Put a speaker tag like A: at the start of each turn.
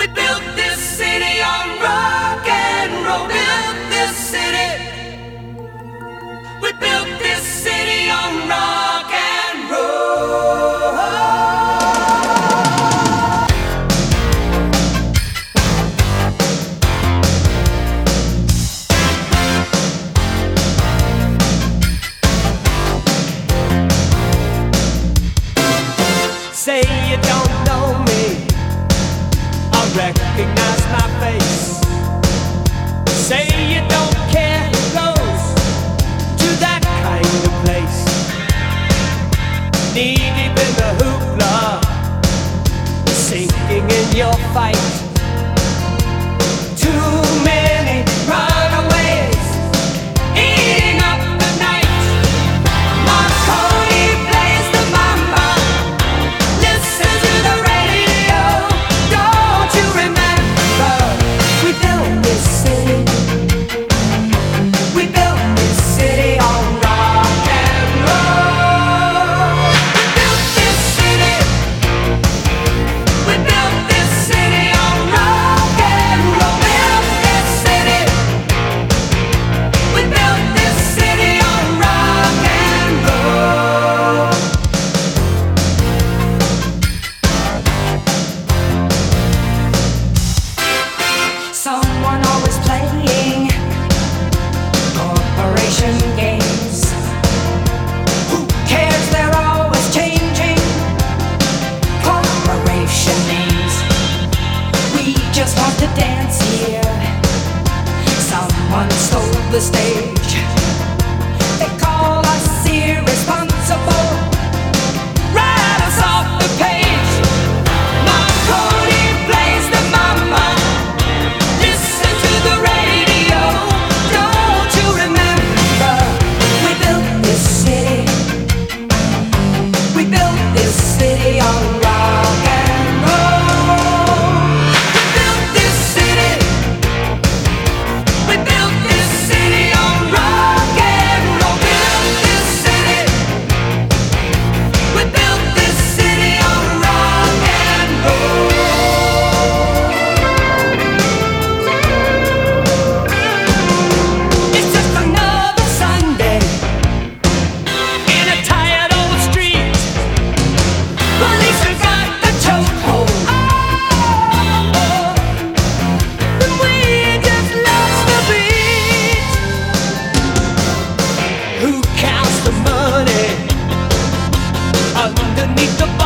A: built this city on rock and roll. Built this city. We built this city on rock and roll. Say you don't know me, I recognize my face. Say you don't care who goes to that kind of place. Knee deep in the hoopla, sinking in your fight. Too many runaways eating up the night. Marconi plays the mama. Listen to the radio. Don't you remember? We built this city. We built this city on rock and roll. We built this city. We built this city on rock and roll. Built this city. We built this city on rock and roll. Someone always playing corporation games. Who cares? They're always changing corporation names. We just want to dance here. Someone stole the stage. They call us irresponsible. Write us off the page. Marconi plays the mama. Listen to the radio. Don't you remember? We built this city. We built this city on rock and roll. We built this city. We built this city on rock and roll. Built this city. We built this city on rock and roll. It's just another Sunday in a tired old street. Police have got the chokehold. And we just lost the beat. Who counts the money underneath the